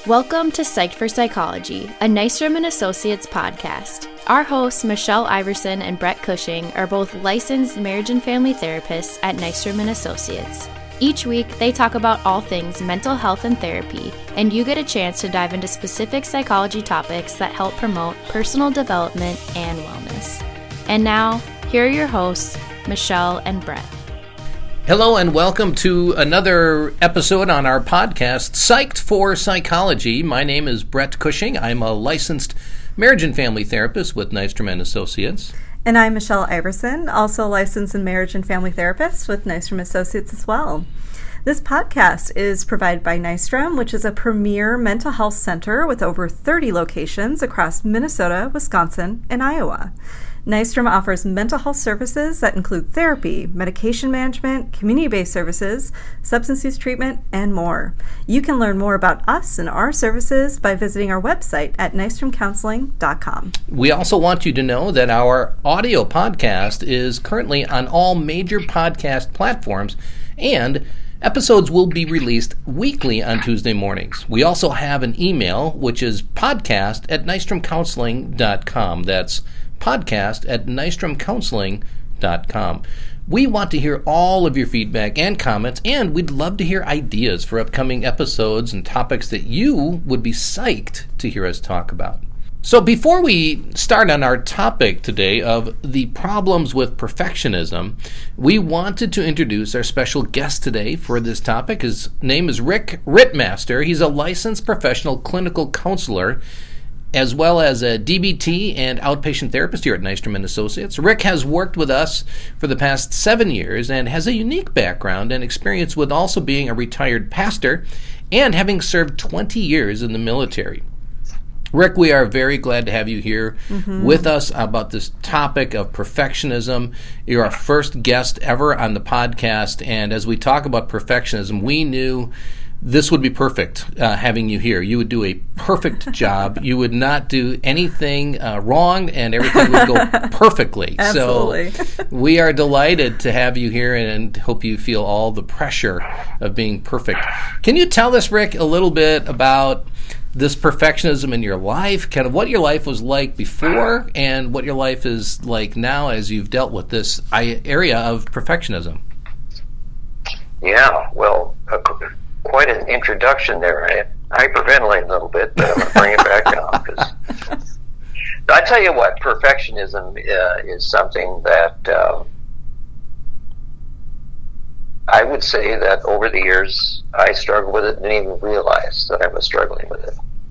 Welcome to Psyched for Psychology, a Nystrom & Associates podcast. Our hosts, Michelle Iverson and Brett Cushing, are both licensed marriage and family therapists at Nystrom & Associates. Each week, they talk about all things mental health and therapy, and you get a chance to dive into specific psychology topics that help promote personal development and wellness. And now, here are your hosts, Michelle and Brett. Hello and welcome to another episode on our podcast, Psyched for Psychology. My name is Brett Cushing. I'm a licensed marriage and family therapist with Nystrom & Associates. And I'm Michelle Iverson, also licensed in marriage and family therapist with Nystrom Associates as well. This podcast is provided by Nystrom, which is a premier mental health center with over 30 locations across Minnesota, Wisconsin, and Iowa. Nystrom offers mental health services that include therapy, medication management, community-based services, substance use treatment, and more. You can learn more about us and our services by visiting our website at nystromcounseling.com. We also want you to know that our audio podcast is currently on all major podcast platforms, and episodes will be released weekly on Tuesday mornings. We also have an email, which is podcast@nystromcounseling.com. That's podcast@nystromcounseling.com. We want to hear all of your feedback and comments, and we'd love to hear ideas for upcoming episodes and topics that you would be psyched to hear us talk about. So before we start on our topic today of the problems with perfectionism, we wanted to introduce our special guest today for this topic. His name is Rick Rittmaster. He's a licensed professional clinical counselor as well as a DBT and outpatient therapist here at Nystrom & Associates. Rick has worked with us for the past 7 years and has a unique background and experience with also being a retired pastor and having served 20 years in the military. Rick, we are very glad to have you here with us about this topic of perfectionism. You're our first guest ever on the podcast, and as we talk about perfectionism, we knew this would be perfect, having you here. You would do a perfect job. You would not do anything wrong, and everything would go perfectly. Absolutely. So we are delighted to have you here and hope you feel all the pressure of being perfect. Can you tell us, Rick, a little bit about this perfectionism in your life, kind of what your life was like before and what your life is like now as you've dealt with this area of perfectionism? Yeah, well, quite an introduction there. I hyperventilate a little bit, but I'm going to bring it back down. I tell you what, perfectionism is something that I would say that over the years I struggled with it and didn't even realize that I was struggling with it.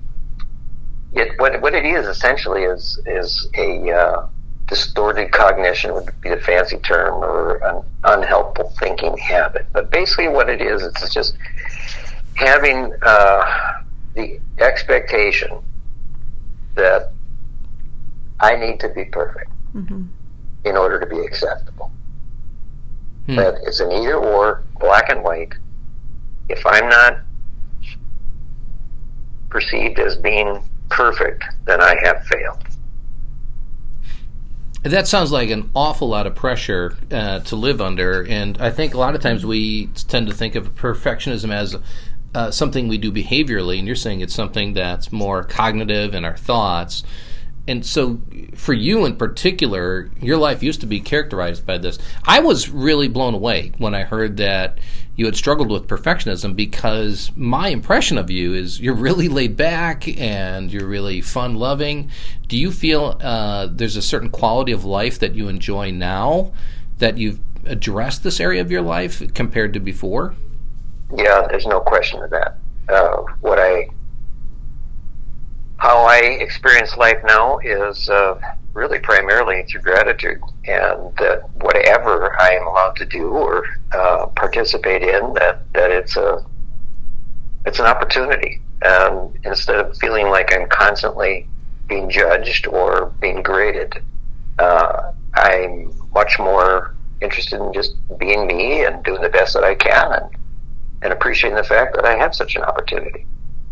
What it is essentially is a distorted cognition would be the fancy term, or an unhelpful thinking habit. But basically what it is, it's just having the expectation that I need to be perfect in order to be acceptable. That it's an either or, black and white. If I'm not perceived as being perfect, then I have failed. That sounds like an awful lot of pressure to live under, and I think a lot of times we tend to think of perfectionism as something we do behaviorally, and you're saying it's something that's more cognitive in our thoughts. And so for you in particular, your life used to be characterized by this. I was really blown away when I heard that you had struggled with perfectionism, because my impression of you is you're really laid back and you're really fun-loving. Do you feel there's a certain quality of life that you enjoy now that you've addressed this area of your life compared to before? Yeah, there's no question of that. How I experience life now is really primarily through gratitude, and that whatever I am allowed to do or participate in, that it's an opportunity. And instead of feeling like I'm constantly being judged or being graded, I'm much more interested in just being me and doing the best that I can, and appreciating the fact that I have such an opportunity.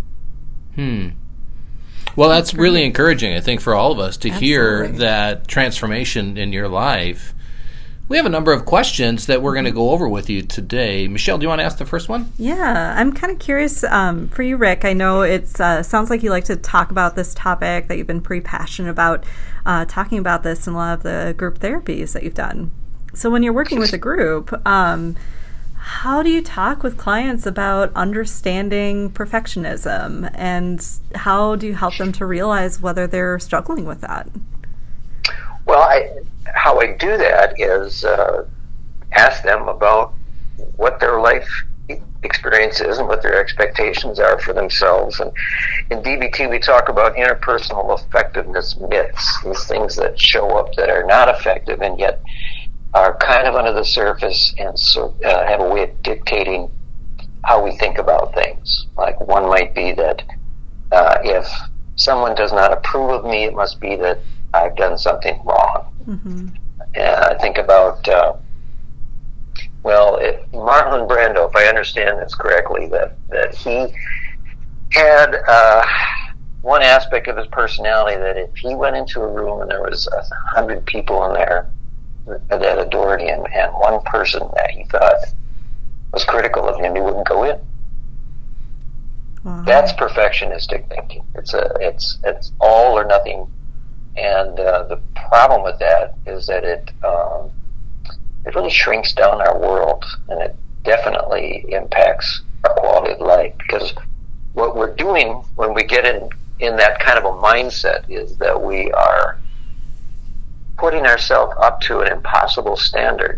Well, that's really encouraging, I think, for all of us to hear Absolutely. that transformation in your life. We have a number of questions that we're going to go over with you today. Michelle, do you want to ask the first one? Yeah, I'm kind of curious for you, Rick. I know it sounds like you like to talk about this topic, that you've been pretty passionate about talking about this in a lot of the group therapies that you've done. So when you're working with a group, how do you talk with clients about understanding perfectionism, and how do you help them to realize whether they're struggling with that? Well, how I do that is ask them about what their life experience is and what their expectations are for themselves. And in DBT, we talk about interpersonal effectiveness myths, these things that show up that are not effective and yet are kind of under the surface and have a way of dictating how we think about things. Like one might be that if someone does not approve of me, it must be that I've done something wrong. Mm-hmm. And I think about, if Marlon Brando, if I understand this correctly, that he had one aspect of his personality that if he went into a room and there was 100 people in there that adored him, and one person that he thought was critical of him, he wouldn't go in. Wow. That's perfectionistic thinking. It's all or nothing. And the problem with that is that it really shrinks down our world, and it definitely impacts our quality of life. Because what we're doing when we get in that kind of a mindset is that we are putting ourselves up to an impossible standard,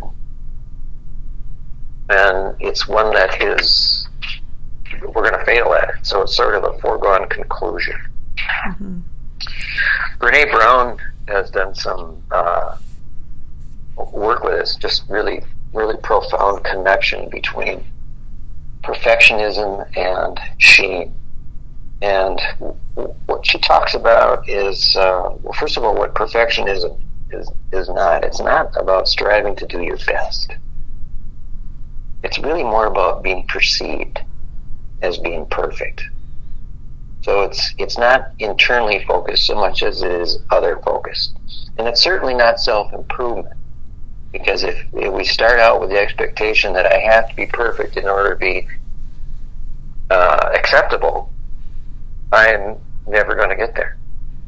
and it's one that we're going to fail at it. So it's sort of a foregone conclusion. Mm-hmm. Brene Brown has done some work with us, just really, really profound connection between perfectionism and shame. And what she talks about is, first of all, what perfectionism is not. It's not about striving to do your best. It's really more about being perceived as being perfect. So it's not internally focused so much as it is other focused. And it's certainly not self-improvement. Because if we start out with the expectation that I have to be perfect in order to be acceptable, I'm never going to get there.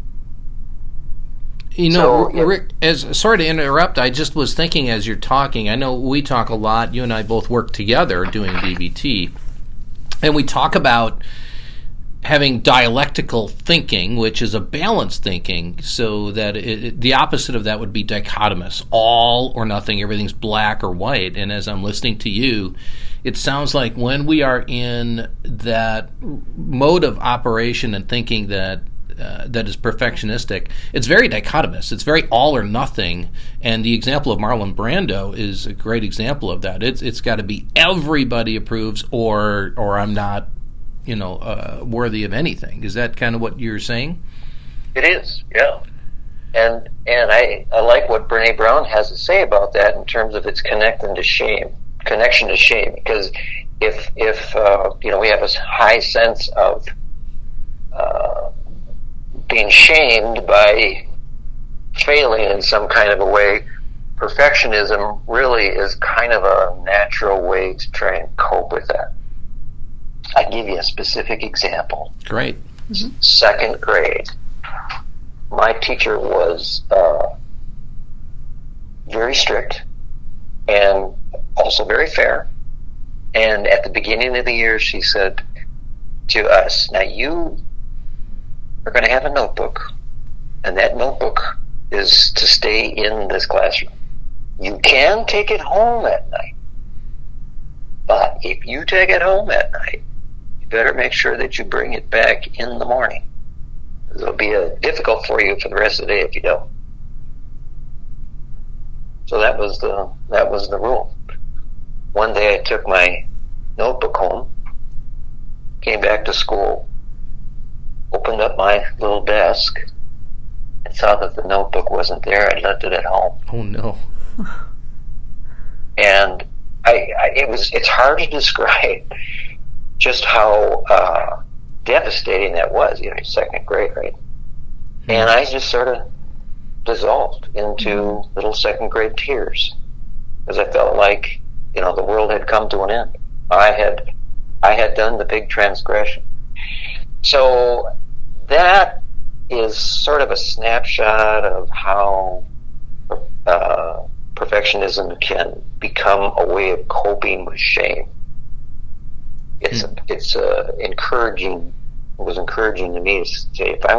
You know, Rick, sorry to interrupt, I just was thinking as you're talking, I know we talk a lot, you and I both work together doing DBT, and we talk about having dialectical thinking, which is a balanced thinking, so that the opposite of that would be dichotomous, all or nothing, everything's black or white. And as I'm listening to you, it sounds like when we are in that mode of operation and thinking that is perfectionistic, it's very dichotomous. It's very all or nothing. And the example of Marlon Brando is a great example of that. It's got to be everybody approves or I'm not worthy of anything. Is that kind of what you're saying? It is, yeah. And I like what Brene Brown has to say about that in terms of its connection to shame. Because if we have a high sense of being shamed by failing in some kind of a way, perfectionism really is kind of a natural way to try and cope with that. I'll give you a specific example. Great. Mm-hmm. Second grade. My teacher was very strict and also very fair. And at the beginning of the year, she said to us, now you are going to have a notebook, and that notebook is to stay in this classroom. You can take it home at night, but if you take it home at night, better make sure that you bring it back in the morning. It'll be difficult for you for the rest of the day if you don't. So that was the rule. One day I took my notebook home, came back to school, opened up my little desk, and saw that the notebook wasn't there. I left it at home. Oh no! And it's hard to describe just how devastating that was. Second grade, right? And I just sort of dissolved into little second grade tears. because I felt like, the world had come to an end. I had done the big transgression. So that is sort of a snapshot of how perfectionism can become a way of coping with shame. It's encouraging. It was encouraging to me to say, if I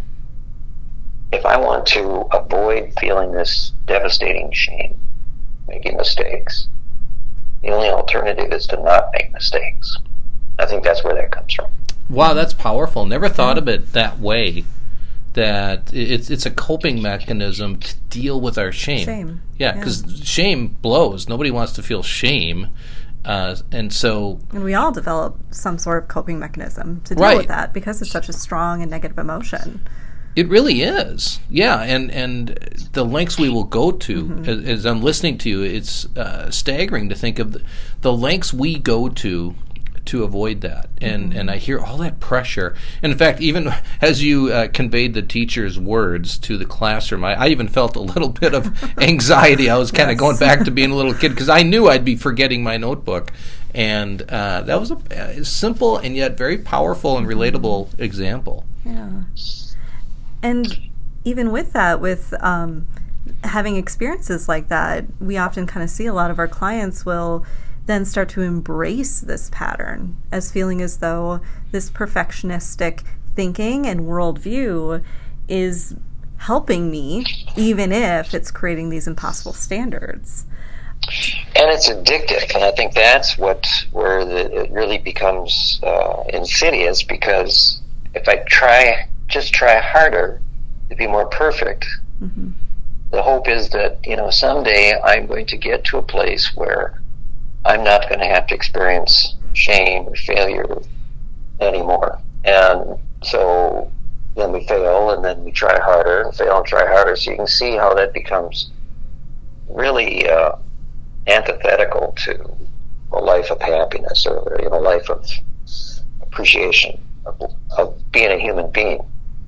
want to avoid feeling this devastating shame, making mistakes, the only alternative is to not make mistakes. I think that's where that comes from. Wow, that's powerful. Never thought of it that way. That it's a coping mechanism to deal with our shame. Yeah, because shame blows. Nobody wants to feel shame. And we all develop some sort of coping mechanism to deal with that because it's such a strong and negative emotion. It really is. Yeah, and the lengths we will go to, as I'm listening to you, it's staggering to think of the lengths we go to avoid that. And I hear all that pressure. And in fact, even as you conveyed the teacher's words to the classroom, I even felt a little bit of anxiety. I was kind of going back to being a little kid because I knew I'd be forgetting my notebook. And that was a simple and yet very powerful and relatable example. Yeah. And even with that, with having experiences like that, we often kind of see a lot of our clients will then start to embrace this pattern as feeling as though this perfectionistic thinking and worldview is helping me, even if it's creating these impossible standards. And it's addictive, and I think that's where it really becomes insidious, because if I try harder to be more perfect, the hope is that, someday I'm going to get to a place where I'm not going to have to experience shame or failure anymore. And so then we fail, and then we try harder, and fail and try harder. So you can see how that becomes really antithetical to a life of happiness, or a life of appreciation of being a human being.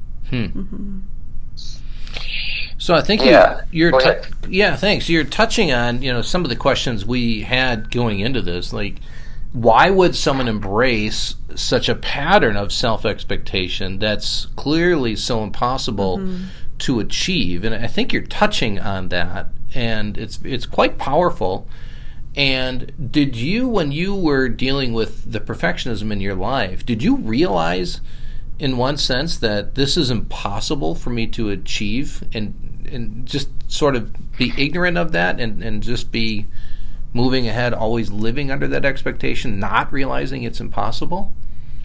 So I think thanks. You're touching on some of the questions we had going into this, like why would someone embrace such a pattern of self-expectation that's clearly so impossible to achieve? And I think you're touching on that, and it's quite powerful. And did you, when you were dealing with the perfectionism in your life, did you realize in one sense that this is impossible for me to achieve, and just sort of be ignorant of that and just be moving ahead, always living under that expectation, not realizing it's impossible?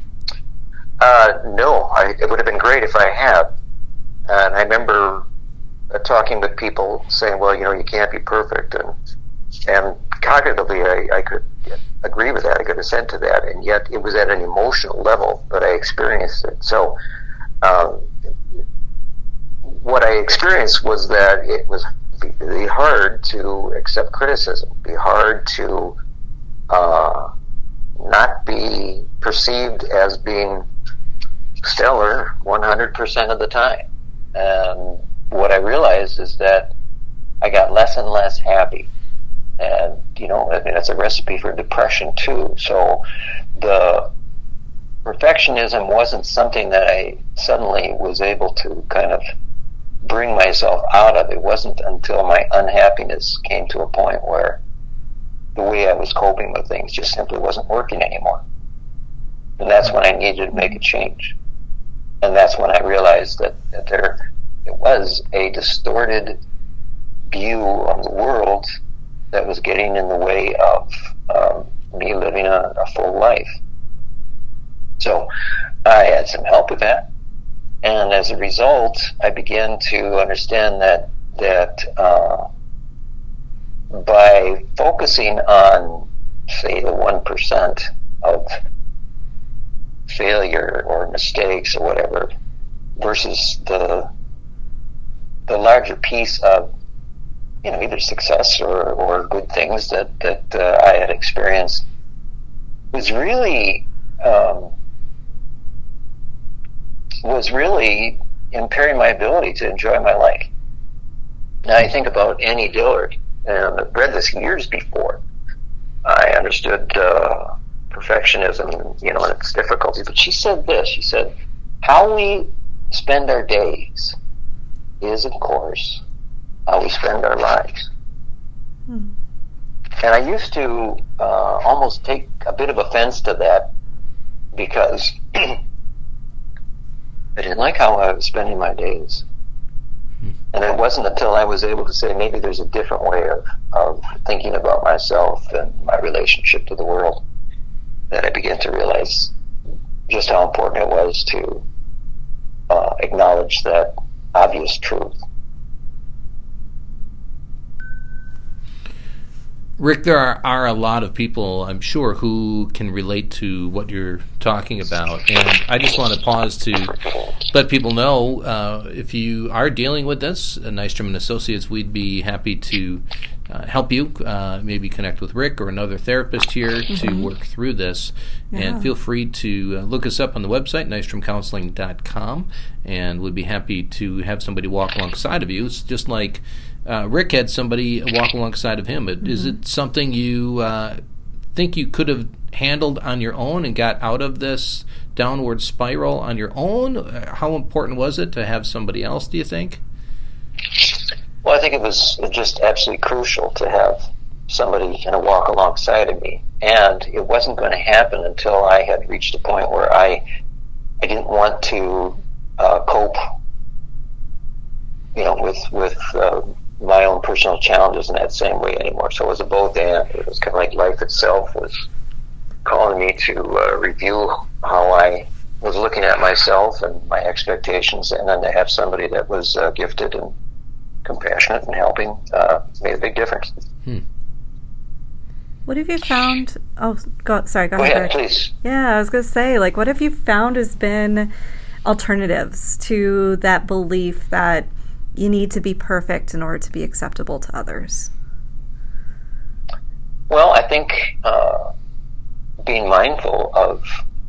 No, it would have been great if I had. And I remember talking with people saying, well, you can't be perfect. And cognitively, I could agree with that. I could assent to that. And yet it was at an emotional level that I experienced it. So what I experienced was that it was be hard to accept criticism, be hard to not be perceived as being stellar 100% of the time. And what I realized is that I got less and less happy. And, that's a recipe for depression too. So the perfectionism wasn't something that I suddenly was able to kind of bring myself out of. It wasn't until my unhappiness came to a point where the way I was coping with things just simply wasn't working anymore. And that's when I needed to make a change. And that's when I realized that it was a distorted view of the world that was getting in the way of me living a full life. So I had some help with that. And as a result, I began to understand that by focusing on, say, the 1% of failure or mistakes or whatever, versus the larger piece of either success or good things that I had experienced, was really impairing my ability to enjoy my life. Now I think about Annie Dillard, and I've read this years before I understood perfectionism, and its difficulties. But she said this. She said, how we spend our days is, of course, how we spend our lives. And I used to almost take a bit of offense to that because I didn't like how I was spending my days. And it wasn't until I was able to say maybe there's a different way of thinking about myself and my relationship to the world that I began to realize just how important it was to acknowledge that obvious truth. Rick, there are a lot of people, I'm sure, who can relate to what you're talking about. And I just want to pause to let people know, if you are dealing with this, Nystrom and Associates, we'd be happy to help you, maybe connect with Rick or another therapist here to work through this. Yeah. And feel free to look us up on the website, nystromcounseling.com, and we'd be happy to have somebody walk alongside of you. It's just like Rick had somebody walk alongside of him. Is it something you think you could have handled on your own and got out of this downward spiral on your own? How important was it to have somebody else, do you think? Well, I think it was just absolutely crucial to have somebody kind of walk alongside of me. And it wasn't going to happen until I had reached a point where I didn't want to cope, with my own personal challenges in that same way anymore. So it was a both and. It was kind of like life itself was calling me to review how I was looking at myself and my expectations, and then to have somebody that was gifted and compassionate and helping made a big difference. What have you found? Oh, go ahead. Go ahead, please. Yeah, I was going to say, what have you found has been alternatives to that belief that you need to be perfect in order to be acceptable to others? Well, I think being mindful of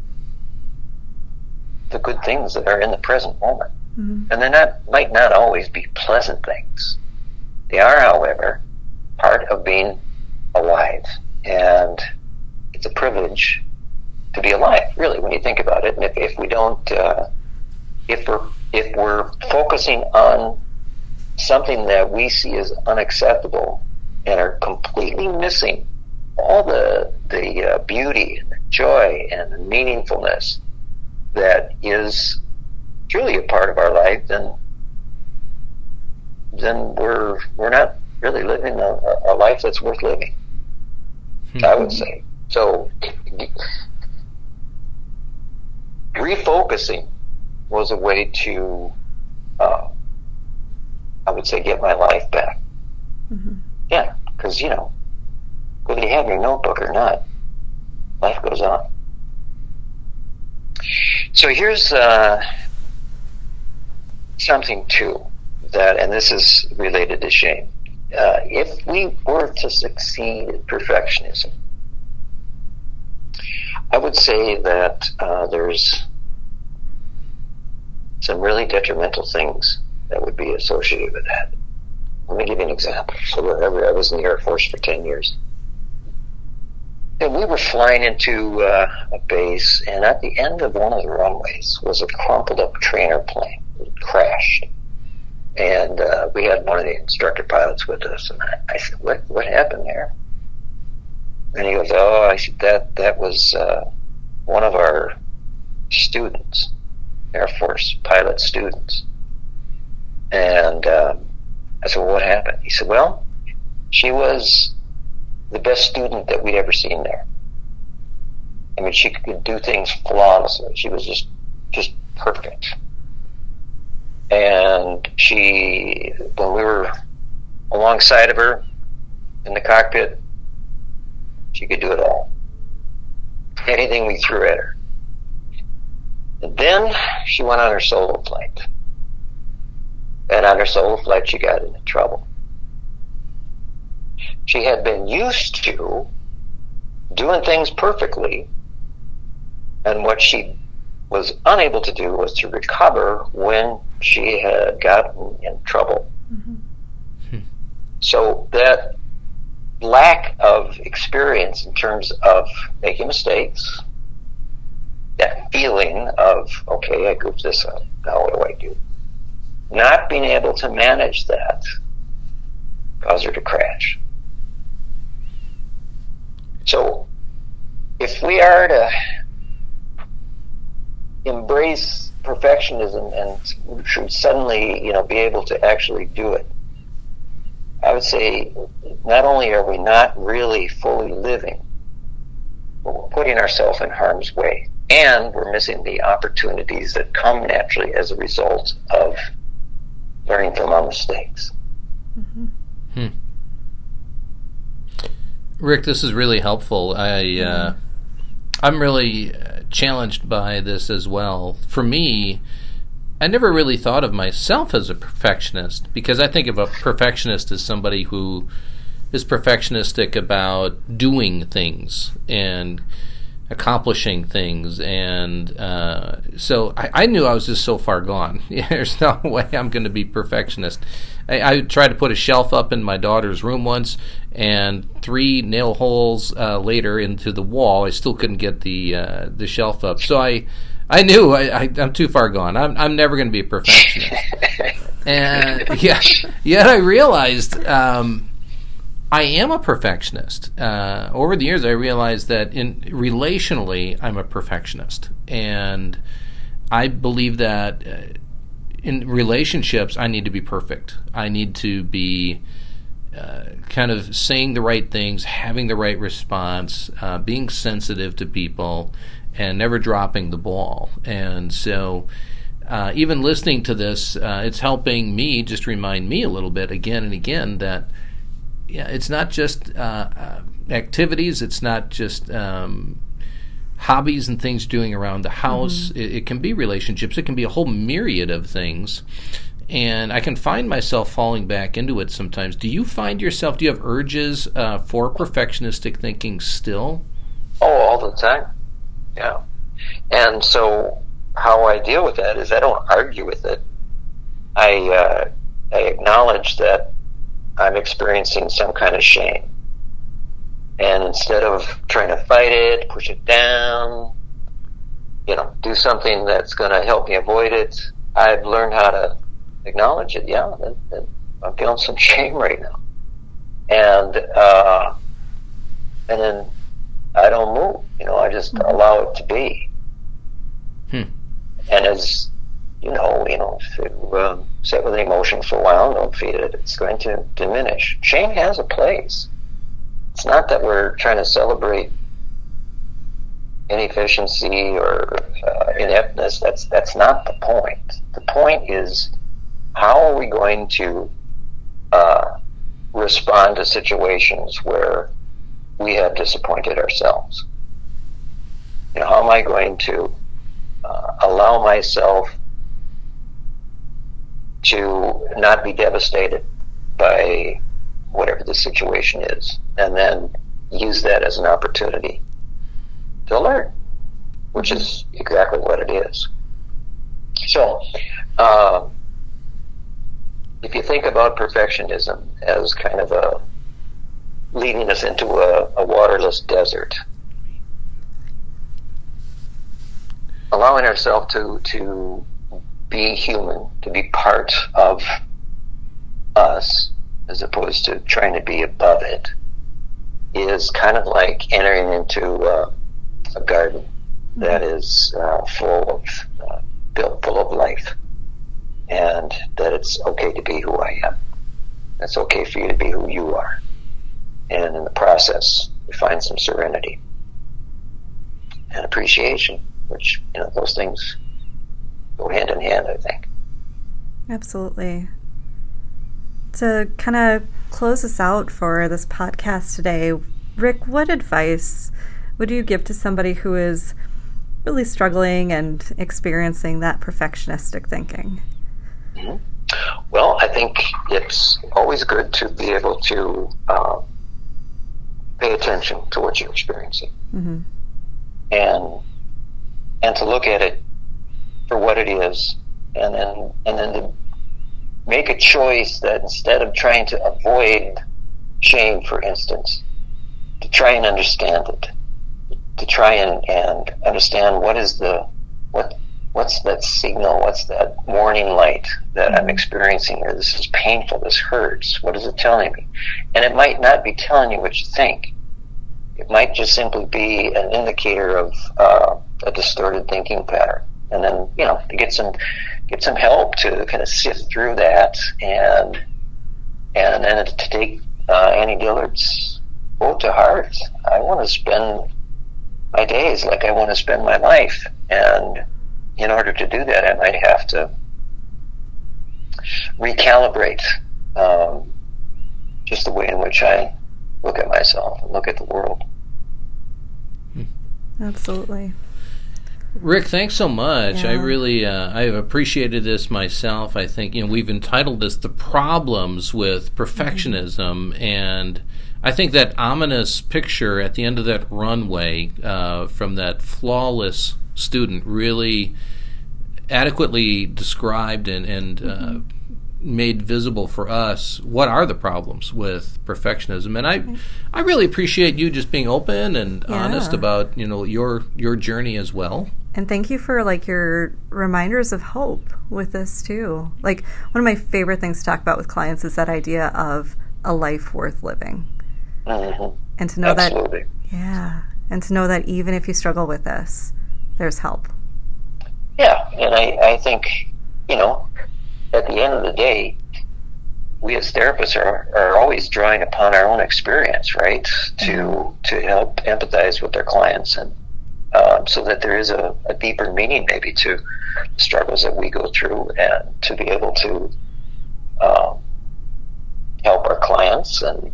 the good things that are in the present moment. And they might not always be pleasant things. They are, however, part of being alive. And it's a privilege to be alive, really, when you think about it. And if we don't, if we're focusing on something that we see as unacceptable and are completely missing all the beauty and the joy and the meaningfulness that is truly a part of our life, then we're not really living a life that's worth living, I would say. So refocusing was a way to I would say get my life back. Yeah, because whether you have your notebook or not, life goes on. So here's something too that, and this is related to shame. If we were to succeed in perfectionism, I would say that there's some really detrimental things that would be associated with that. Let me give you an example. So I was in the Air Force for 10 years. And we were flying into a base, and at the end of one of the runways was a crumpled up trainer plane. It crashed. And we had one of the instructor pilots with us, and I said, what happened there? And he goes, I said, that was one of our students, Air Force pilot students. And I said, well, what happened? He said, well, she was the best student that we'd ever seen there. I mean, she could do things flawlessly. She was just perfect. And when we were alongside of her in the cockpit, she could do it all. Anything we threw at her. And then she went on her solo flight. And on her solo flight, she got into trouble. She had been used to doing things perfectly, and what she was unable to do was to recover when she had gotten in trouble. So that lack of experience in terms of making mistakes, that feeling of, okay, I goofed this up, now what do I do? Not being able to manage that caused her to crash. So if we are to embrace perfectionism and should suddenly, be able to actually do it, I would say not only are we not really fully living, but we're putting ourselves in harm's way. And we're missing the opportunities that come naturally as a result of learning from our mistakes. Mm-hmm. Rick, this is really helpful. I'm really challenged by this as well. For me, I never really thought of myself as a perfectionist, because I think of a perfectionist as somebody who is perfectionistic about doing things and accomplishing things, and so I knew I was just so far gone. There's no way I'm going to be perfectionist. I tried to put a shelf up in my daughter's room once, and 3 nail holes later into the wall, I still couldn't get the shelf up. So I knew I'm too far gone. I'm never going to be a perfectionist. And yet I realized I am a perfectionist. Over the years, I realized that relationally, I'm a perfectionist. And I believe that in relationships, I need to be perfect. I need to be kind of saying the right things, having the right response, being sensitive to people, and never dropping the ball. And so even listening to this, it's helping me just remind me a little bit again and again that it's not just activities, it's not just hobbies and things doing around the house. Mm-hmm. It can be relationships. It can be a whole myriad of things. And I can find myself falling back into it sometimes. Do you find yourself, do you have urges for perfectionistic thinking still? Oh, all the time. Yeah. And so how I deal with that is I don't argue with it. I acknowledge that I'm experiencing some kind of shame. And instead of trying to fight it, push it down, do something that's going to help me avoid it, I've learned how to acknowledge it. Yeah, I'm feeling some shame right now. And then I don't move. I just allow it to be. And as if you sit with an emotion for a while and don't feed it, it's going to diminish. Shame has a place. It's not that we're trying to celebrate inefficiency or ineptness. That's not the point. The point is, how are we going to respond to situations where we have disappointed ourselves? How am I going to allow myself to not be devastated by whatever the situation is, and then use that as an opportunity to learn, which is exactly what it is. So, if you think about perfectionism as kind of leading us into a waterless desert, allowing ourselves to be human, to be part of us, as opposed to trying to be above it, is kind of like entering into a garden that is full of life, and that it's okay to be who I am. It's okay for you to be who you are, and in the process, we find some serenity and appreciation, which those things go hand in hand, I think. Absolutely. To kind of close us out for this podcast today, Rick, what advice would you give to somebody who is really struggling and experiencing that perfectionistic thinking? Mm-hmm. Well, I think it's always good to be able to pay attention to what you're experiencing, mm-hmm. and to look at it for what it is, and then to make a choice that instead of trying to avoid shame, for instance, to try and understand it, to try and understand what's that signal, what's that warning light that I'm experiencing here. This is painful, this hurts. What is it telling me? And it might not be telling you what you think. It might just simply be an indicator of a distorted thinking pattern. And then, to get some help to kind of sift through that, and then to take Annie Dillard's quote to heart. I want to spend my days like I want to spend my life, and in order to do that, I might have to recalibrate just the way in which I look at myself and look at the world. Absolutely. Rick, thanks so much. Yeah. I really, I've appreciated this myself. I think, we've entitled this The Problems with Perfectionism, and I think that ominous picture at the end of that runway from that flawless student really adequately described and made visible for us what are the problems with perfectionism. And I really appreciate you just being open and honest about your journey as well. And thank you for your reminders of hope with this too. One of my favorite things to talk about with clients is that idea of a life worth living. Mm-hmm. And to know Absolutely. and to know that even if you struggle with this, there's help. Yeah, and I think, at the end of the day, we as therapists are always drawing upon our own experience, right, to help empathize with our clients, and so that there is a deeper meaning maybe to the struggles that we go through, and to be able to help our clients and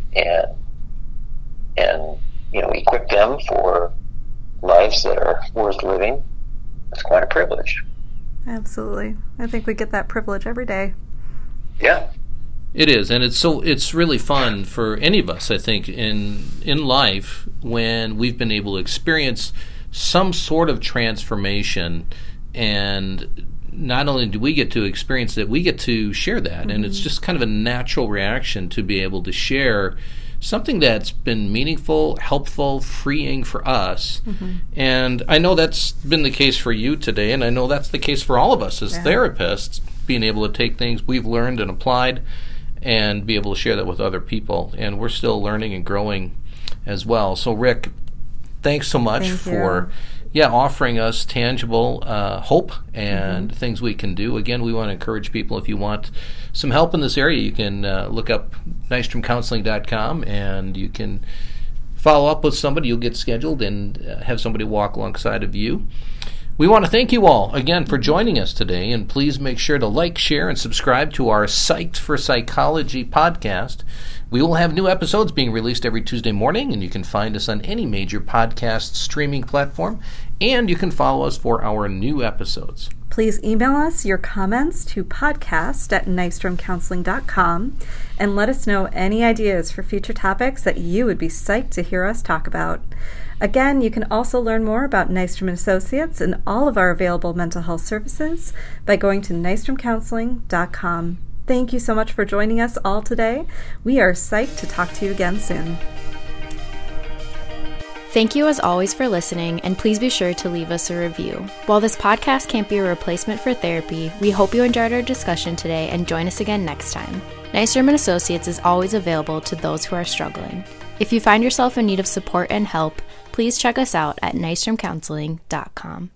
equip them for lives that are worth living. It's quite a privilege. Absolutely. I think we get that privilege every day. Yeah. It is, and it's really fun for any of us, I think, in life when we've been able to experience some sort of transformation, and not only do we get to experience it, we get to share that, and it's just kind of a natural reaction to be able to share something that's been meaningful, helpful, freeing for us. And I know that's been the case for you today, and I know that's the case for all of us as therapists, being able to take things we've learned and applied and be able to share that with other people. And we're still learning and growing as well. So, Rick, thanks so much for offering us tangible hope and things we can do. Again, we want to encourage people, if you want some help in this area, you can look up nystromcounseling.com, and you can follow up with somebody. You'll get scheduled and have somebody walk alongside of you. We want to thank you all again for joining us today, and please make sure to like, share, and subscribe to our Psyched for Psychology podcast. We will have new episodes being released every Tuesday morning, and you can find us on any major podcast streaming platform, and you can follow us for our new episodes. Please email us your comments to podcast@nystromcounseling.com and let us know any ideas for future topics that you would be psyched to hear us talk about. Again, you can also learn more about Nystrom & Associates and all of our available mental health services by going to nystromcounseling.com. Thank you so much for joining us all today. We are psyched to talk to you again soon. Thank you as always for listening, and please be sure to leave us a review. While this podcast can't be a replacement for therapy, we hope you enjoyed our discussion today and join us again next time. Nystrom & Associates is always available to those who are struggling. If you find yourself in need of support and help, please check us out at nystromcounseling.com.